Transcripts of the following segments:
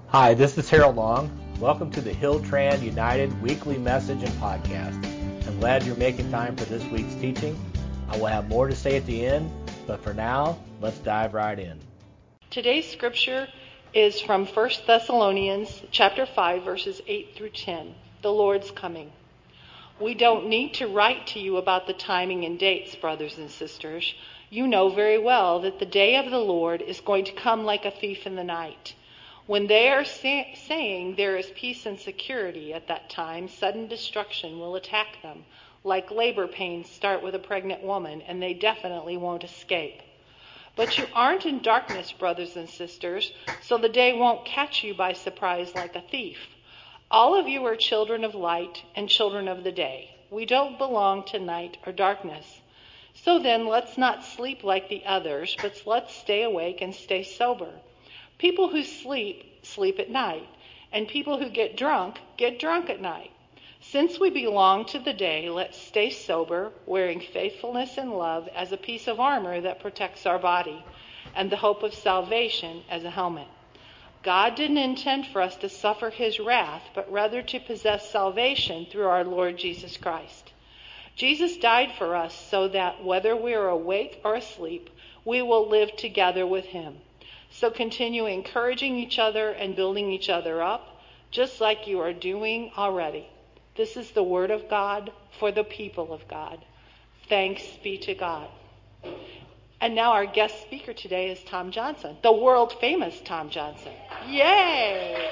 Hi, this is Harold Long. Welcome to the Hilltran United weekly message and podcast. I'm glad you're making time for this week's teaching. I will have more to say at the end, but for now, let's dive right in. Today's scripture is from 1 Thessalonians chapter 5, verses 8 through 10. The Lord's coming. We don't need to write to you about the timing and dates, brothers and sisters. You know very well that the day of the Lord is going to come like a thief in the night. When they are saying there is peace and security at that time, sudden destruction will attack them, like labor pains start with a pregnant woman, and they definitely won't escape. But you aren't in darkness, brothers and sisters, so the day won't catch you by surprise like a thief. All of you are children of light and children of the day. We don't belong to night or darkness. So then, let's not sleep like the others, but let's stay awake and stay sober. People who sleep, sleep at night, and people who get drunk at night. Since we belong to the day, let's stay sober, wearing faithfulness and love as a piece of armor that protects our body, and the hope of salvation as a helmet. God didn't intend for us to suffer his wrath, but rather to possess salvation through our Lord Jesus Christ. Jesus died for us so that whether we are awake or asleep, we will live together with him. So continue encouraging each other and building each other up, just like you are doing already. This is the word of God for the people of God. Thanks be to God. And now our guest speaker today is Tom Johnson, the world famous Tom Johnson. Yay!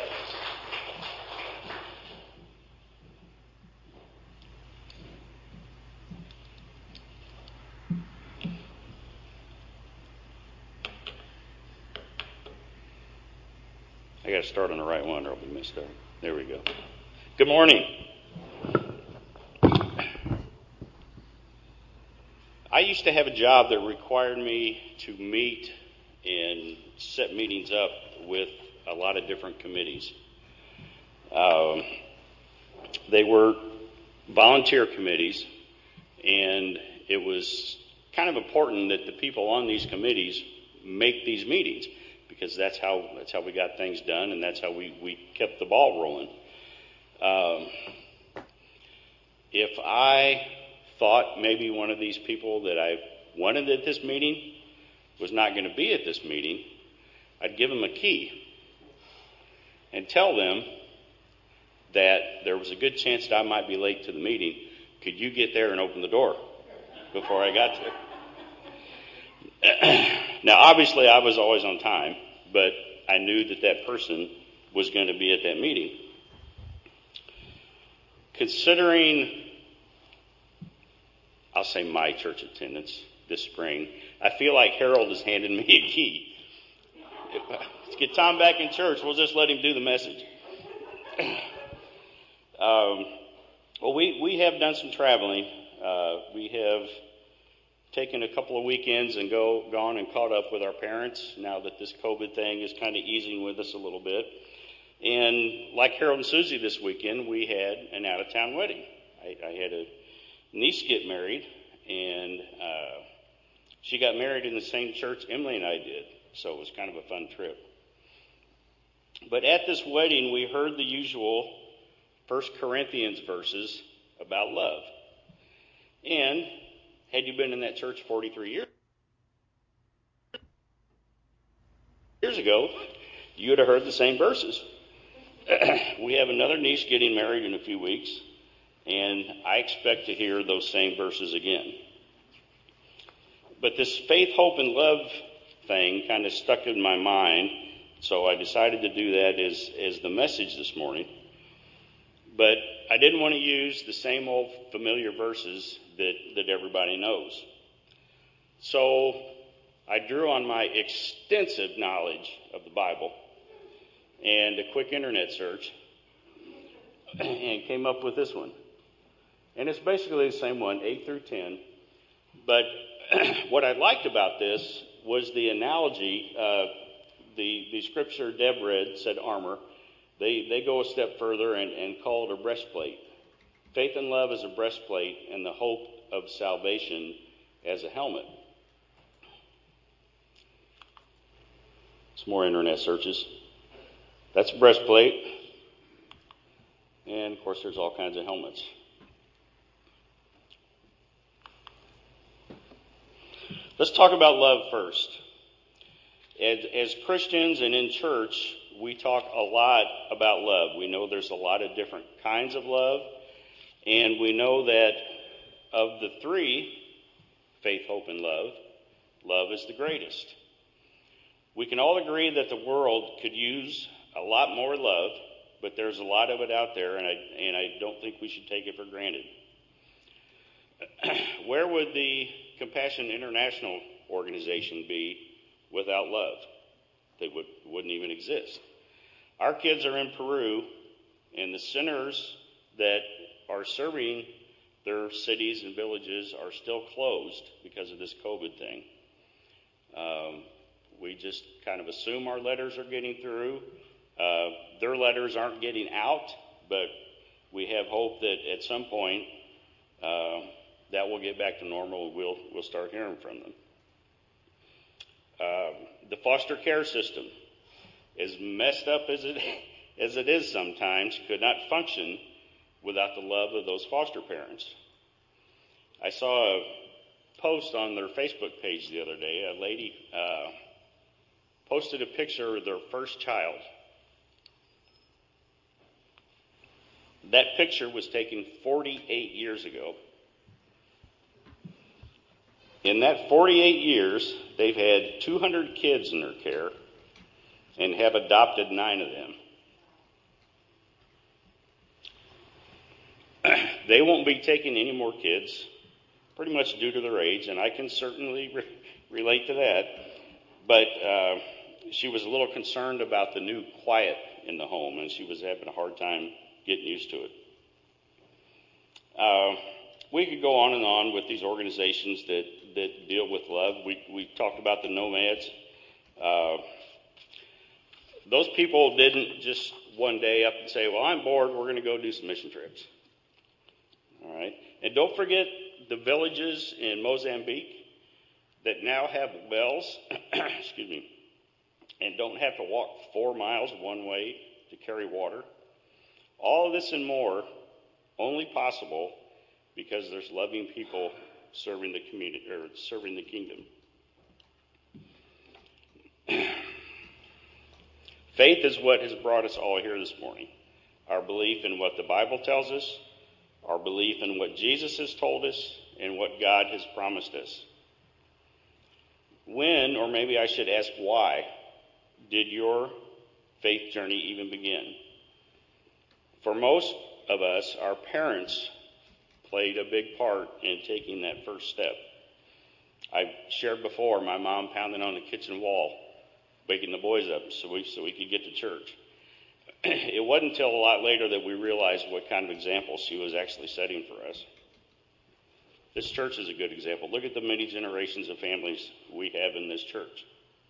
I got to start on the right one or I'll be messed up. There we go. Good morning. I used to have a job that required me to meet and set meetings up with a lot of different committees. They were volunteer committees, and it was kind of important that the people on these committees make these meetings, because that's how we got things done, and that's how we kept the ball rolling. If I thought maybe one of these people that I wanted at this meeting was not going to be at this meeting, I'd give them a key and tell them that there was a good chance that I might be late to the meeting. Could you get there and open the door before I got there? Now, obviously, I was always on time, but I knew that person was going to be at that meeting. Considering, I'll say, my church attendance this spring, I feel like Harold has handed me a key. Let's get Tom back in church. We'll just let him do the message. Well, we have done some traveling. We have taken a couple of weekends and gone and caught up with our parents now that this COVID thing is kind of easing with us a little bit. And like Harold and Susie this weekend, we had an out-of-town wedding. I had a niece get married, and she got married in the same church Emily and I did, so it was kind of a fun trip. But at this wedding, we heard the usual 1 Corinthians verses about love. And had you been in that church 43 years ago, you would have heard the same verses. We have another niece getting married in a few weeks, and I expect to hear those same verses again. But this faith, hope, and love thing kind of stuck in my mind, so I decided to do that as the message this morning. But I didn't want to use the same old familiar verses that everybody knows. So I drew on my extensive knowledge of the Bible and a quick internet search and came up with this one. And it's basically the same one, 8 through 10. But what I liked about this was the analogy. The scripture Deb read said armor. They go a step further and call it a breastplate. Faith and love as a breastplate, and the hope of salvation as a helmet. Some more internet searches. That's a breastplate. And, of course, there's all kinds of helmets. Let's talk about love first. As Christians and in church, we talk a lot about love. We know there's a lot of different kinds of love. And we know that of the three, faith, hope, and love, love is the greatest. We can all agree that the world could use a lot more love, but there's a lot of it out there, and I don't think we should take it for granted. Where would the Compassion International organization be without love? They wouldn't even exist. Our kids are in Peru, and the centers that are serving their cities and villages are still closed because of this COVID thing. We just kind of assume our letters are getting through. Their letters aren't getting out, but we have hope that at some point that will get back to normal and we'll start hearing from them. The foster care system, as messed up as it is sometimes, could not function without the love of those foster parents. I saw a post on their Facebook page the other day. A lady posted a picture of their first child. That picture was taken 48 years ago. In that 48 years, they've had 200 kids in their care and have adopted 9 of them. They won't be taking any more kids, pretty much due to their age, and I can certainly relate to that. But she was a little concerned about the new quiet in the home, and she was having a hard time getting used to it. We could go on and on with these organizations that deal with love. We talked about the Nomads. Those people didn't just one day up and say, well, I'm bored, we're going to go do some mission trips. All right? And don't forget the villages in Mozambique that now have wells, excuse me, and don't have to walk 4 miles one way to carry water. All of this and more only possible because there's loving people serving the community or serving the kingdom. Faith is what has brought us all here this morning. Our belief in what the Bible tells us, our belief in what Jesus has told us, and what God has promised us. When, or maybe I should ask why, did your faith journey even begin? For most of us, our parents played a big part in taking that first step. I've shared before my mom pounding on the kitchen wall, waking the boys up so we could get to church. It wasn't until a lot later that we realized what kind of example she was actually setting for us. This church is a good example. Look at the many generations of families we have in this church.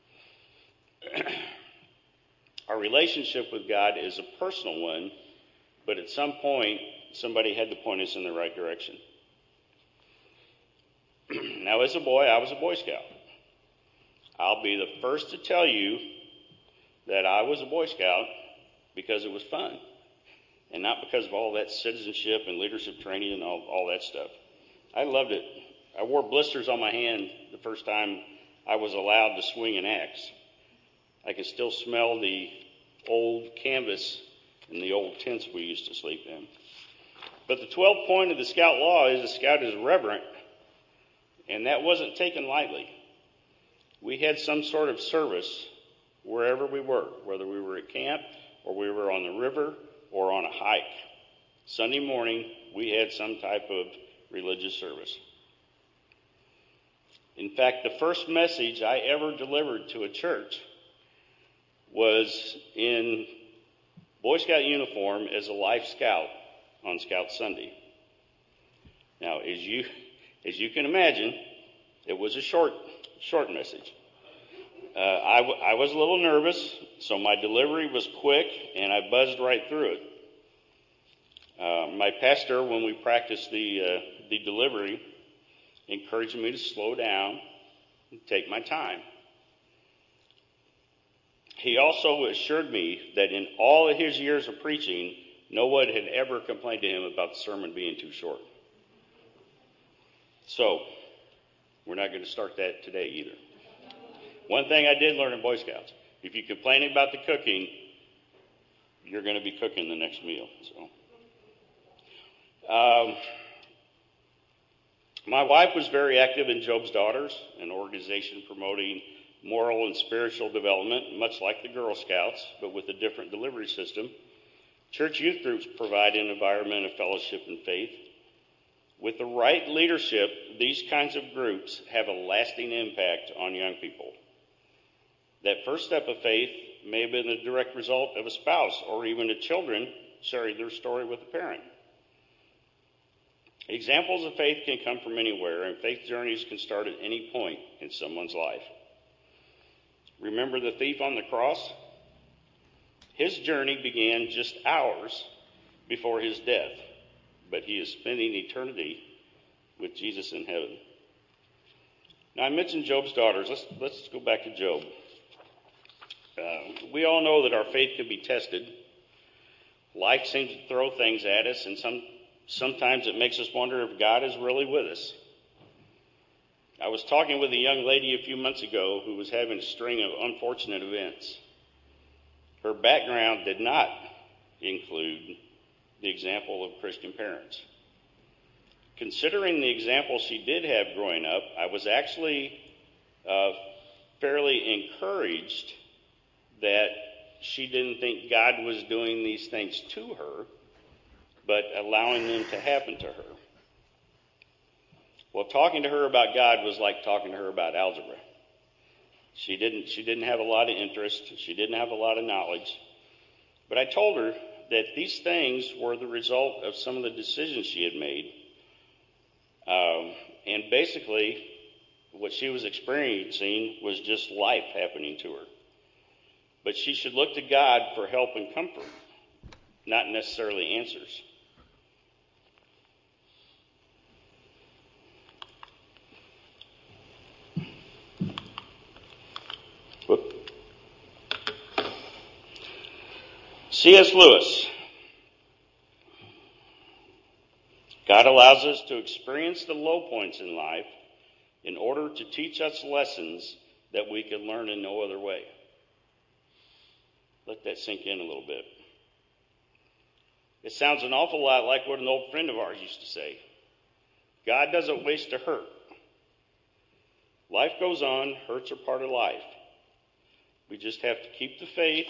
Our relationship with God is a personal one, but at some point, somebody had to point us in the right direction. Now, as a boy, I was a Boy Scout. I'll be the first to tell you that I was a Boy Scout because it was fun, and not because of all that citizenship and leadership training and all that stuff. I loved it. I wore blisters on my hand the first time I was allowed to swing an axe. I can still smell the old canvas in the old tents we used to sleep in. But the 12th point of the Scout law is the Scout is reverent, and that wasn't taken lightly. We had some sort of service wherever we were, whether we were at camp or we were on the river or on a hike. Sunday morning, we had some type of religious service. In fact, the first message I ever delivered to a church was in Boy Scout uniform as a Life Scout on Scout Sunday. Now, as you can imagine, it was a short message. I was a little nervous, so my delivery was quick, and I buzzed right through it. My pastor, when we practiced the delivery, encouraged me to slow down and take my time. He also assured me that in all of his years of preaching, no one had ever complained to him about the sermon being too short. So, we're not going to start that today either. One thing I did learn in Boy Scouts, if you complain about the cooking, you're going to be cooking the next meal. My wife was very active in Job's Daughters, an organization promoting moral and spiritual development, much like the Girl Scouts, but with a different delivery system. Church youth groups provide an environment of fellowship and faith. With the right leadership, these kinds of groups have a lasting impact on young people. That first step of faith may have been the direct result of a spouse or even a children sharing their story with a parent. Examples of faith can come from anywhere, and faith journeys can start at any point in someone's life. Remember the thief on the cross? His journey began just hours before his death, but he is spending eternity with Jesus in heaven. Now, I mentioned Job's daughters. Let's go back to Job. We all know that our faith can be tested. Life seems to throw things at us, and sometimes it makes us wonder if God is really with us. I was talking with a young lady a few months ago who was having a string of unfortunate events. Her background did not include the example of Christian parents. Considering the example she did have growing up, I was actually fairly encouraged that she didn't think God was doing these things to her, but allowing them to happen to her. Well, talking to her about God was like talking to her about algebra. She didn't have a lot of interest. She didn't have a lot of knowledge. But I told her that these things were the result of some of the decisions she had made. And basically, what she was experiencing was just life happening to her. But she should look to God for help and comfort, not necessarily answers. C.S. Lewis. God allows us to experience the low points in life in order to teach us lessons that we can learn in no other way. Let that sink in a little bit. It sounds an awful lot like what an old friend of ours used to say. God doesn't waste a hurt. Life goes on. Hurts are part of life. We just have to keep the faith.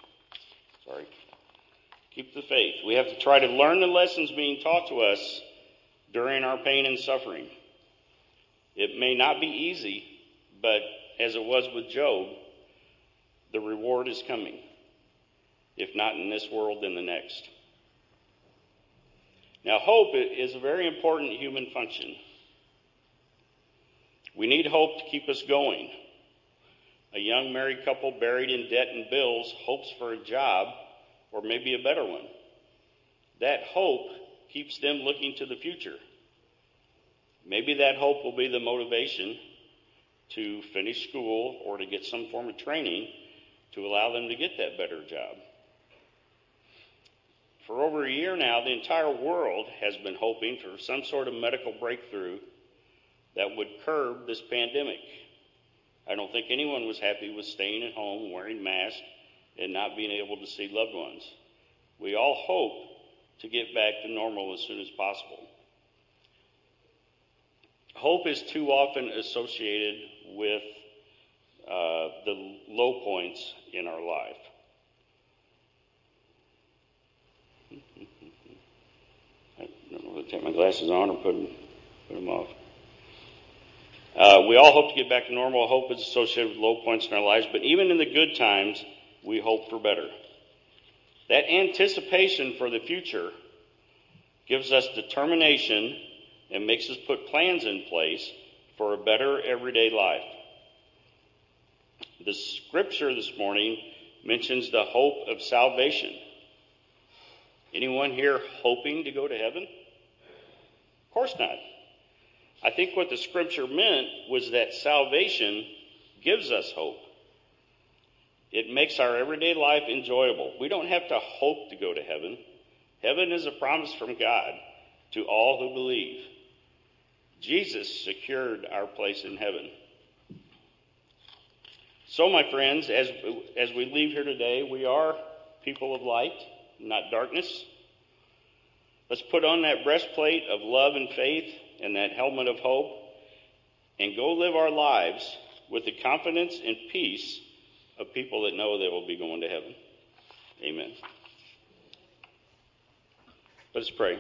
Keep the faith. We have to try to learn the lessons being taught to us during our pain and suffering. It may not be easy, but as it was with Job, the reward is coming. If not in this world, then the next. Now, hope is a very important human function. We need hope to keep us going. A young married couple buried in debt and bills hopes for a job or maybe a better one. That hope keeps them looking to the future. Maybe that hope will be the motivation to finish school or to get some form of training to allow them to get that better job. For over a year now, the entire world has been hoping for some sort of medical breakthrough that would curb this pandemic. I don't think anyone was happy with staying at home, wearing masks, and not being able to see loved ones. We all hope to get back to normal as soon as possible. Hope is too often associated with the low points in our life. I don't know whether to take my glasses on or put them off. We all hope to get back to normal. Hope is associated with low points in our lives, but even in the good times, we hope for better. That anticipation for the future gives us determination and makes us put plans in place for a better everyday life. The scripture this morning mentions the hope of salvation. Anyone here hoping to go to heaven? Of course not. I think what the scripture meant was that salvation gives us hope. It makes our everyday life enjoyable. We don't have to hope to go to heaven. Heaven is a promise from God to all who believe. Jesus secured our place in heaven. So, my friends, as we leave here today, we are people of light, not darkness. Let's put on that breastplate of love and faith and that helmet of hope and go live our lives with the confidence and peace of people that know they will be going to heaven. Amen. Let's pray.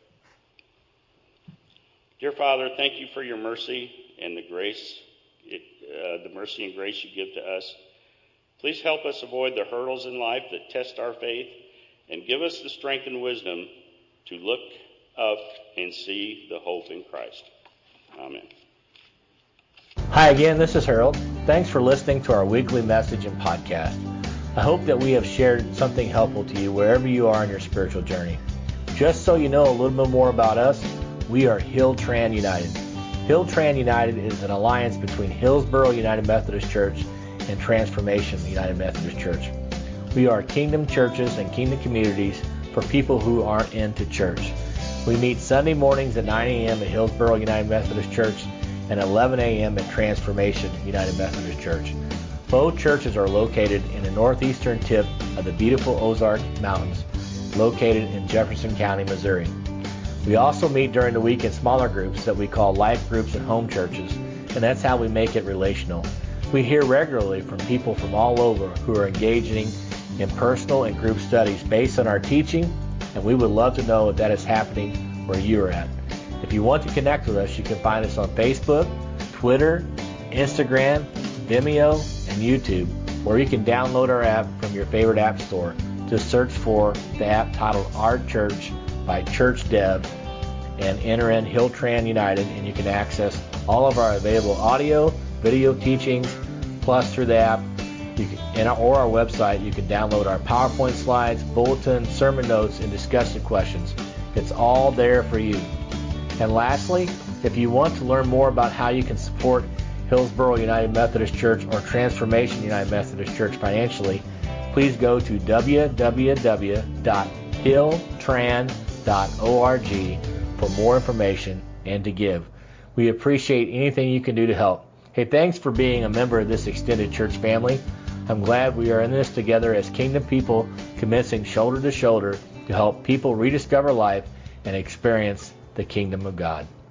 Dear Father, thank you for your mercy and the grace, the mercy and grace you give to us. Please help us avoid the hurdles in life that test our faith and give us the strength and wisdom to look up and see the hope in Christ. Amen. Hi again, this is Harold. Thanks for listening to our weekly message and podcast. I hope that we have shared something helpful to you wherever you are in your spiritual journey. Just so you know a little bit more about us, we are Hilltran United. Hilltran United is an alliance between Hillsboro United Methodist Church and Transformation United Methodist Church. We are kingdom churches and kingdom communities for people who aren't into church. We meet Sunday mornings at 9 a.m. at Hillsboro United Methodist Church and 11 a.m. at Transformation United Methodist Church. Both churches are located in the northeastern tip of the beautiful Ozark Mountains, located in Jefferson County, Missouri. We also meet during the week in smaller groups that we call life groups and home churches, and that's how we make it relational. We hear regularly from people from all over who are engaging in personal and group studies based on our teaching, and we would love to know if that is happening where you are at. If you want to connect with us, you can find us on Facebook, Twitter, Instagram, Vimeo, and YouTube, or you can download our app from your favorite app store. Just search for the app titled Our Church by Church Dev and enter in Hilltran United, and you can access all of our available audio, video teachings, plus through the app or our website, you can download our PowerPoint slides, bulletins, sermon notes, and discussion questions. It's all there for you. And lastly, if you want to learn more about how you can support Hillsboro United Methodist Church or Transformation United Methodist Church financially, please go to www.hilltran.org for more information and to give. We appreciate anything you can do to help. Hey, thanks for being a member of this extended church family. I'm glad we are in this together as kingdom people, commencing shoulder to shoulder to help people rediscover life and experience the kingdom of God.